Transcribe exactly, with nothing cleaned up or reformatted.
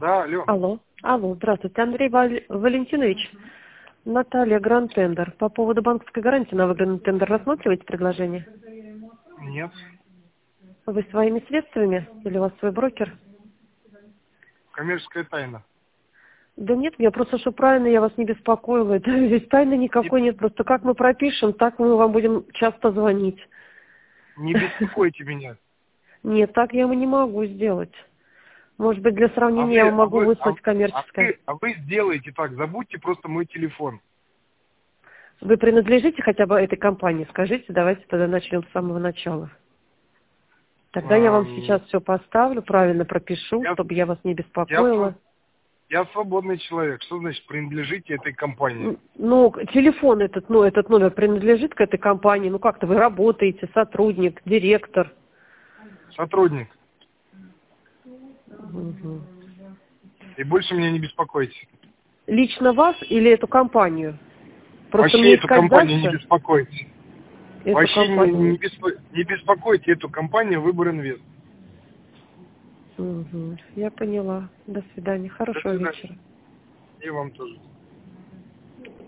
Да, алло. Алло. Алло, здравствуйте, Андрей Валь- Валентинович. Наталья, Гранд Тендер. По поводу банковской гарантии на выгодный тендер рассматриваете предложение? Нет. Вы своими средствами или у вас свой брокер? Коммерческая тайна. Да нет, я просто, что правильно, я вас не беспокоила. Это здесь тайны никакой Не, нет. Просто как мы пропишем, так мы вам будем часто звонить. не беспокойте меня. Нет, так я не могу сделать. Может быть, для А сравнения вы, я вам а могу вы, а, выслать а коммерческое. вы, а вы сделаете так, забудьте просто мой телефон. Вы принадлежите хотя бы этой компании? Скажите, давайте тогда начнем с самого начала. Тогда я вам Ам, сейчас все поставлю, правильно пропишу, Я, чтобы я вас не я, беспокоила. св- я свободный человек. Что значит принадлежите этой компании? Н- Ну, телефон этот, ну, этот номер принадлежит к этой компании. Ну, как-то вы работаете, сотрудник, директор. Сотрудник. Мгм. И больше меня не беспокойте. Лично вас или эту компанию? Просто Вообще мне эту искать компанию не дальше беспокойте. эту Вообще не, компанию. не, беспо- не беспокойте эту компанию Выбор Инвест. Мгм. Я поняла. До свидания. До Хорошего свидания. вечера. И вам тоже.